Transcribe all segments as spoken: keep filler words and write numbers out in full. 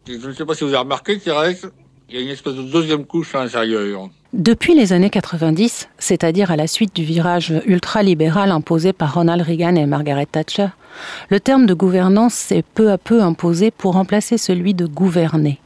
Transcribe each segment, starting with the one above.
Je ne sais pas si vous avez remarqué, Thérèse, il y a une espèce de deuxième couche à l'intérieur. Depuis les années quatre-vingt-dix, c'est-à-dire à la suite du virage ultralibéral imposé par Ronald Reagan et Margaret Thatcher, le terme de gouvernance s'est peu à peu imposé pour remplacer celui de gouverner.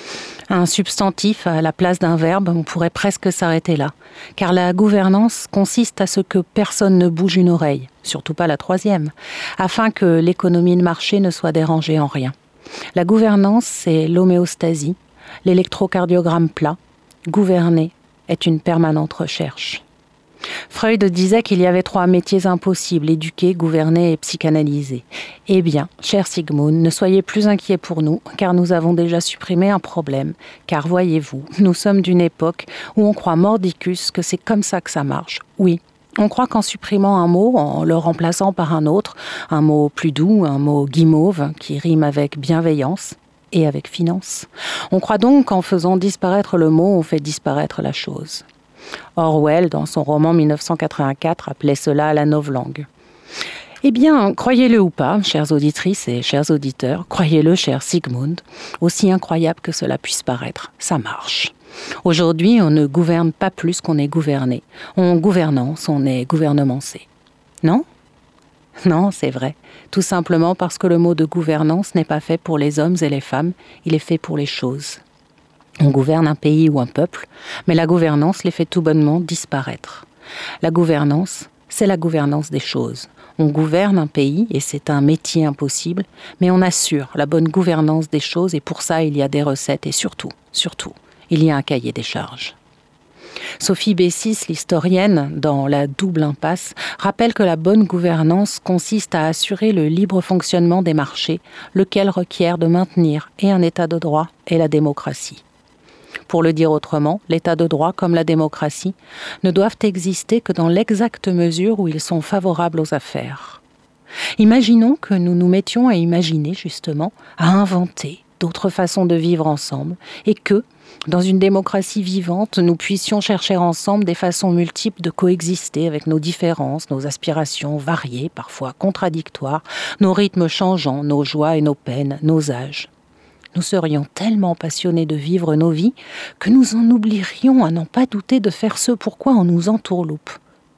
Un substantif à la place d'un verbe, on pourrait presque s'arrêter là, car la gouvernance consiste à ce que personne ne bouge une oreille, surtout pas la troisième, afin que l'économie de marché ne soit dérangée en rien. La gouvernance, c'est l'homéostasie, l'électrocardiogramme plat. Gouverner est une permanente recherche. Freud disait qu'il y avait trois métiers impossibles, éduquer, gouverner et psychanalyser. Eh bien, cher Sigmund, ne soyez plus inquiets pour nous, car nous avons déjà supprimé un problème. Car voyez-vous, nous sommes d'une époque où on croit mordicus que c'est comme ça que ça marche. Oui, on croit qu'en supprimant un mot, en le remplaçant par un autre, un mot plus doux, un mot guimauve, qui rime avec bienveillance et avec finance, on croit donc qu'en faisant disparaître le mot, on fait disparaître la chose. Orwell, dans son roman mille neuf cent quatre-vingt-quatre, appelait cela la novlangue. Eh bien, croyez-le ou pas, chères auditrices et chers auditeurs, croyez-le, cher Sigmund, aussi incroyable que cela puisse paraître, ça marche. Aujourd'hui, on ne gouverne pas plus qu'on est gouverné. On gouvernance, on est gouvernementé. Non ? Non, c'est vrai. Tout simplement parce que le mot de gouvernance n'est pas fait pour les hommes et les femmes, il est fait pour les choses. On gouverne un pays ou un peuple, mais la gouvernance les fait tout bonnement disparaître. La gouvernance, c'est la gouvernance des choses. On gouverne un pays et c'est un métier impossible, mais on assure la bonne gouvernance des choses et pour ça il y a des recettes et surtout, surtout, il y a un cahier des charges. Sophie Bessis, l'historienne, dans La double impasse, rappelle que la bonne gouvernance consiste à assurer le libre fonctionnement des marchés, lequel requiert de maintenir et un état de droit et la démocratie. Pour le dire autrement, l'état de droit comme la démocratie ne doivent exister que dans l'exacte mesure où ils sont favorables aux affaires. Imaginons que nous nous mettions à imaginer justement, à inventer d'autres façons de vivre ensemble et que, dans une démocratie vivante, nous puissions chercher ensemble des façons multiples de coexister avec nos différences, nos aspirations variées, parfois contradictoires, nos rythmes changeants, nos joies et nos peines, nos âges. Nous serions tellement passionnés de vivre nos vies que nous en oublierions à n'en pas douter de faire ce pourquoi on nous entourloupe.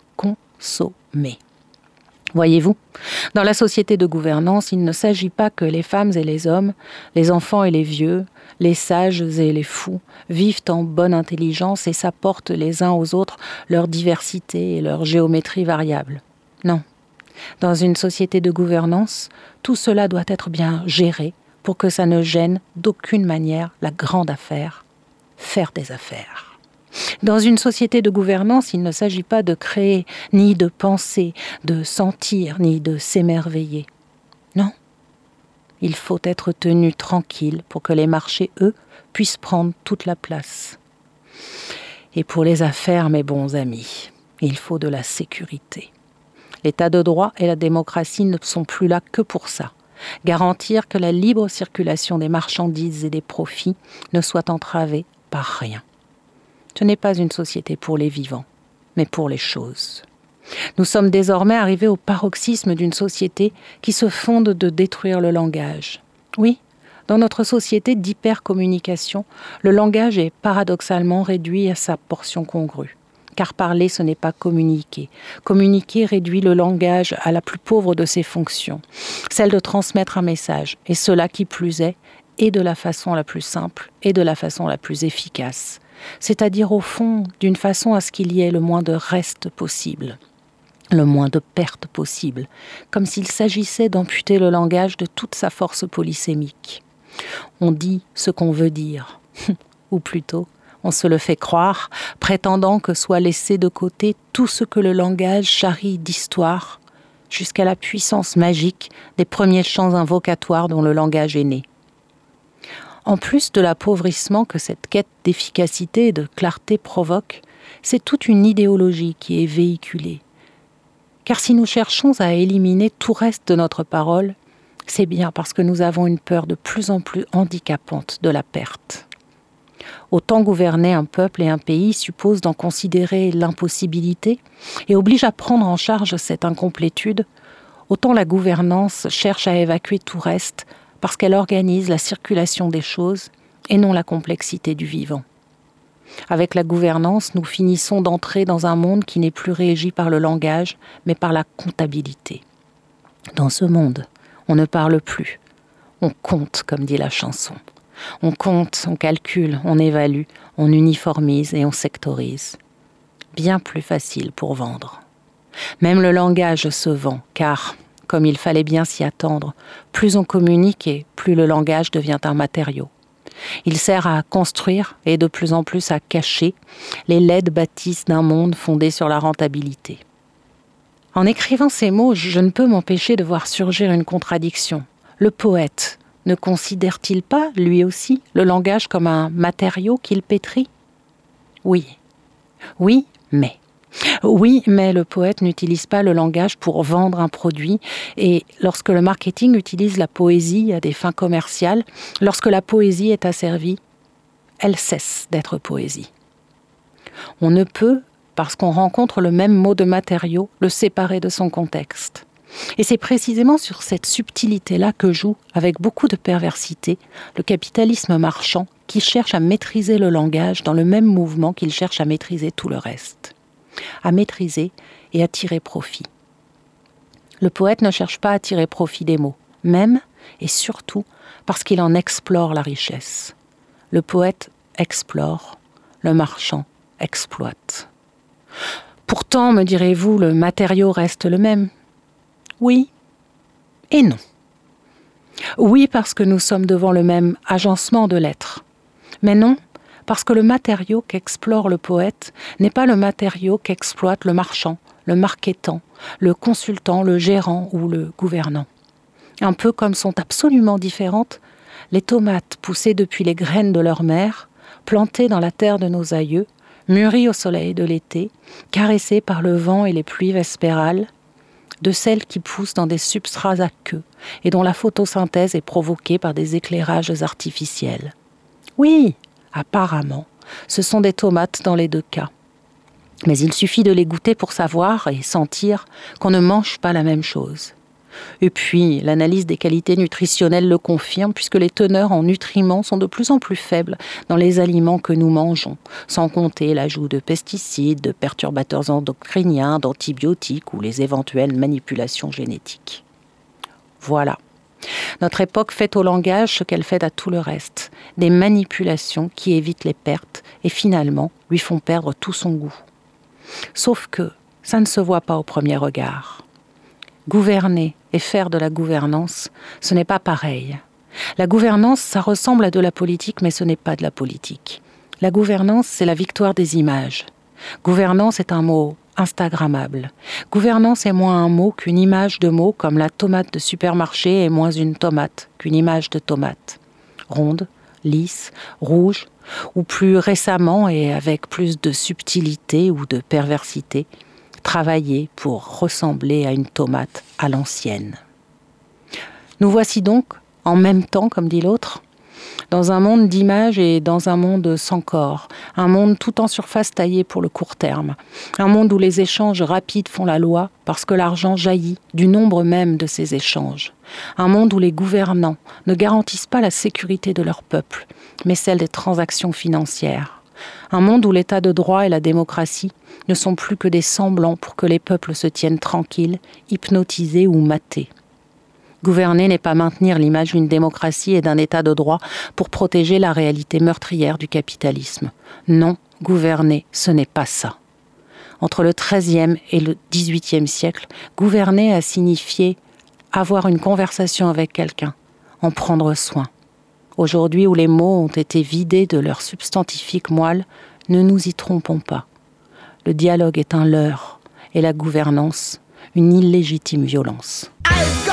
Consommer. Voyez-vous, dans la société de gouvernance, il ne s'agit pas que les femmes et les hommes, les enfants et les vieux, les sages et les fous vivent en bonne intelligence et s'apportent les uns aux autres leur diversité et leur géométrie variable. Non. Dans une société de gouvernance, tout cela doit être bien géré pour que ça ne gêne d'aucune manière la grande affaire, faire des affaires. Dans une société de gouvernance, il ne s'agit pas de créer, ni de penser, de sentir, ni de s'émerveiller. Non. Il faut être tenu tranquille pour que les marchés, eux, puissent prendre toute la place. Et pour les affaires, mes bons amis, il faut de la sécurité. L'état de droit et la démocratie ne sont plus là que pour ça. Garantir que la libre circulation des marchandises et des profits ne soit entravée par rien. Ce n'est pas une société pour les vivants, mais pour les choses. Nous sommes désormais arrivés au paroxysme d'une société qui se fonde de détruire le langage. Oui, dans notre société d'hypercommunication, le langage est paradoxalement réduit à sa portion congrue. Car parler, ce n'est pas communiquer. Communiquer réduit le langage à la plus pauvre de ses fonctions, celle de transmettre un message, et cela qui plus est, et de la façon la plus simple, et de la façon la plus efficace. C'est-à-dire au fond, d'une façon à ce qu'il y ait le moins de reste possible, le moins de pertes possible, comme s'il s'agissait d'amputer le langage de toute sa force polysémique. On dit ce qu'on veut dire, ou plutôt, on se le fait croire, prétendant que soit laissé de côté tout ce que le langage charrie d'histoire, jusqu'à la puissance magique des premiers chants invocatoires dont le langage est né. En plus de l'appauvrissement que cette quête d'efficacité et de clarté provoque, c'est toute une idéologie qui est véhiculée. Car si nous cherchons à éliminer tout reste de notre parole, c'est bien parce que nous avons une peur de plus en plus handicapante de la perte. Autant gouverner un peuple et un pays suppose d'en considérer l'impossibilité et oblige à prendre en charge cette incomplétude, autant la gouvernance cherche à évacuer tout reste parce qu'elle organise la circulation des choses et non la complexité du vivant. Avec la gouvernance, nous finissons d'entrer dans un monde qui n'est plus régi par le langage, mais par la comptabilité. Dans ce monde, on ne parle plus. On compte, comme dit la chanson. On compte, on calcule, on évalue, on uniformise et on sectorise. Bien plus facile pour vendre. Même le langage se vend, car, comme il fallait bien s'y attendre, plus on communique et plus le langage devient un matériau. Il sert à construire et de plus en plus à cacher les laides bâtisses d'un monde fondé sur la rentabilité. En écrivant ces mots, je ne peux m'empêcher de voir surgir une contradiction. Le poète ne considère-t-il pas, lui aussi, le langage comme un matériau qu'il pétrit ? Oui. Oui, mais. Oui, mais le poète n'utilise pas le langage pour vendre un produit et lorsque le marketing utilise la poésie à des fins commerciales, lorsque la poésie est asservie, elle cesse d'être poésie. On ne peut, parce qu'on rencontre le même mot de matériau, le séparer de son contexte. Et c'est précisément sur cette subtilité-là que joue, avec beaucoup de perversité, le capitalisme marchand qui cherche à maîtriser le langage dans le même mouvement qu'il cherche à maîtriser tout le reste. À maîtriser et à tirer profit. Le poète ne cherche pas à tirer profit des mots, même et surtout parce qu'il en explore la richesse. Le poète explore, le marchand exploite. Pourtant, me direz-vous, le matériau reste le même. Oui et non. Oui, parce que nous sommes devant le même agencement de l'être. Mais non, parce que le matériau qu'explore le poète n'est pas le matériau qu'exploite le marchand, le marketant, le consultant, le gérant ou le gouvernant. Un peu comme sont absolument différentes les tomates poussées depuis les graines de leur mère, plantées dans la terre de nos aïeux, mûries au soleil de l'été, caressées par le vent et les pluies vespérales, de celles qui poussent dans des substrats à queue et dont la photosynthèse est provoquée par des éclairages artificiels. Oui, apparemment, ce sont des tomates dans les deux cas. Mais il suffit de les goûter pour savoir et sentir qu'on ne mange pas la même chose. Et puis, l'analyse des qualités nutritionnelles le confirme puisque les teneurs en nutriments sont de plus en plus faibles dans les aliments que nous mangeons, sans compter l'ajout de pesticides, de perturbateurs endocriniens, d'antibiotiques ou les éventuelles manipulations génétiques. Voilà. Notre époque fait au langage ce qu'elle fait à tout le reste, des manipulations qui évitent les pertes et finalement lui font perdre tout son goût. Sauf que ça ne se voit pas au premier regard. Gouverner et faire de la gouvernance, ce n'est pas pareil. La gouvernance, ça ressemble à de la politique, mais ce n'est pas de la politique. La gouvernance, c'est la victoire des images. Gouvernance est un mot instagrammable. Gouvernance est moins un mot qu'une image de mot, comme la tomate de supermarché est moins une tomate qu'une image de tomate. Ronde, lisse, rouge, ou plus récemment et avec plus de subtilité ou de perversité, travailler pour ressembler à une tomate à l'ancienne. Nous voici donc, en même temps, comme dit l'autre, dans un monde d'images et dans un monde sans corps, un monde tout en surface taillé pour le court terme, un monde où les échanges rapides font la loi parce que l'argent jaillit du nombre même de ces échanges, un monde où les gouvernants ne garantissent pas la sécurité de leur peuple, mais celle des transactions financières, un monde où l'état de droit et la démocratie ne sont plus que des semblants pour que les peuples se tiennent tranquilles, hypnotisés ou matés. Gouverner n'est pas maintenir l'image d'une démocratie et d'un état de droit pour protéger la réalité meurtrière du capitalisme. Non, gouverner, ce n'est pas ça. Entre le treizième et le dix-huitième siècle, gouverner a signifié avoir une conversation avec quelqu'un, en prendre soin. Aujourd'hui où les mots ont été vidés de leur substantifique moelle, ne nous y trompons pas. Le dialogue est un leurre et la gouvernance, une illégitime violence.